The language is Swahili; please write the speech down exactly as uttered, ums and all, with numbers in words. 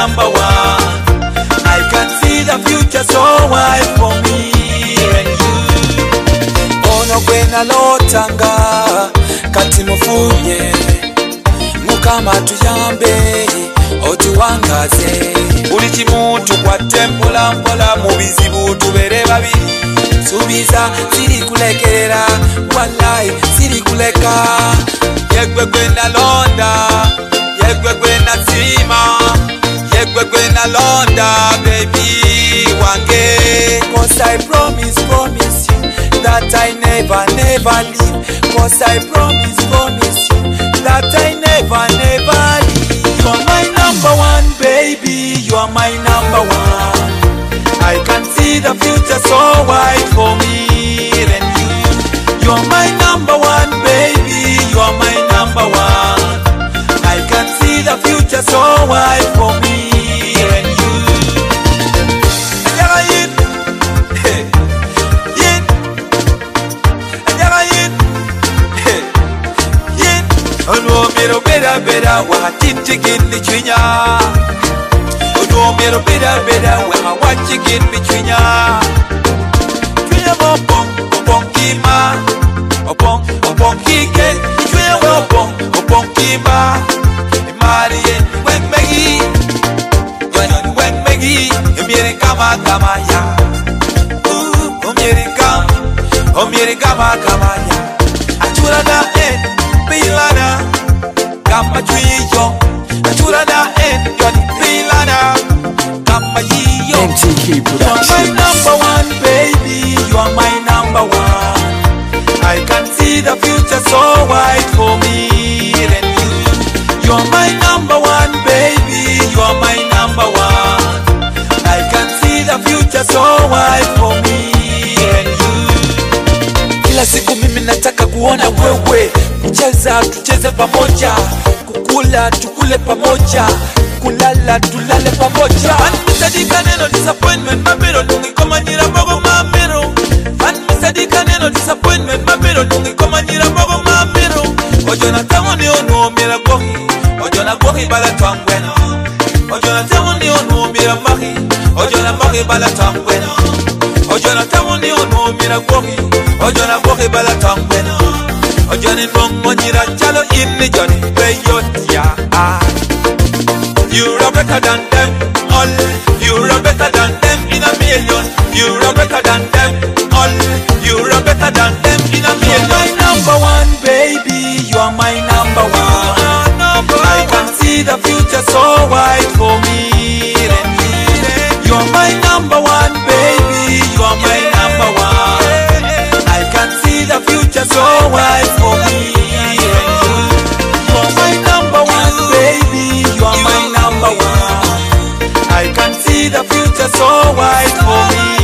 number one. I can see the future so wide for me and you. Ono kwena lotanga kati mufunye mukama tuyambe otuwangaze. Buli kimuntu kwa tempola mpola mu bizibu tubere babiri. Subiza siri kulekerera wallahi siri kuleka. Yegwe gwena londa yegwe gwena sima yegwe gwena londa baby wange. Cause I promise promise you that I never never leave. Cause I promise promise you that I never never leave. You are my number one baby, you are my number one. I can see the future so wide for me and you. You are my number one baby, you are my number one. I can see the future so wide for me and you. Ajara yin, hey, yin. Ajara yin, hey, yin. Ono mero beda beda wa tintigin ni chinya. Ono mero beda beda wa wa chicken ni chinya. Chinya bopong bopong kima, bopong bopong kike. Chinya bopong bopong kima. Marie when Maggie, when when Maggie, America kama ya. Ooh, America, America kama ya. Achura da en, pilana, kama chuyo. Achura da en, yoni pilana, kama yiyo. M T K Productions. You are my number one, baby. You are my number one. I can see the future so wide for me and you. You are my number one, baby. You are my number one. I can see the future so wide for me and you. Kila siku mimi nataka kuona wewe. Kucheza tucheze pamoja, kukula tukule pamoja, kulala tulale pamoja. Anmisadika neno disappointment mabero tungikoma nyira mogo mamero. Anmisadika neno disappointment mabero tungikoma nyira mogo mamero. Ojo na tango ni onu mira gohi. Ojo na gohi bala twangweno. Ojo na tango ni onu mira mahi. Ojo na mahi bala twangweno. Ojo na tango ni onu mira gohi. Ojo na gohi bala twangweno. Ojo ni nongo nyira chalo inni joni beyot ya. You are better than them all. You are better than them in a million. You are better than them all. You are better than them in a million. You are my number one, baby. You are my number one. I can see the future so wide for me and you. You are my number one, baby. You are my number one. I can see the future so wide for me and you. You are my number one, baby. You are my number one. I can see the future so wide for me.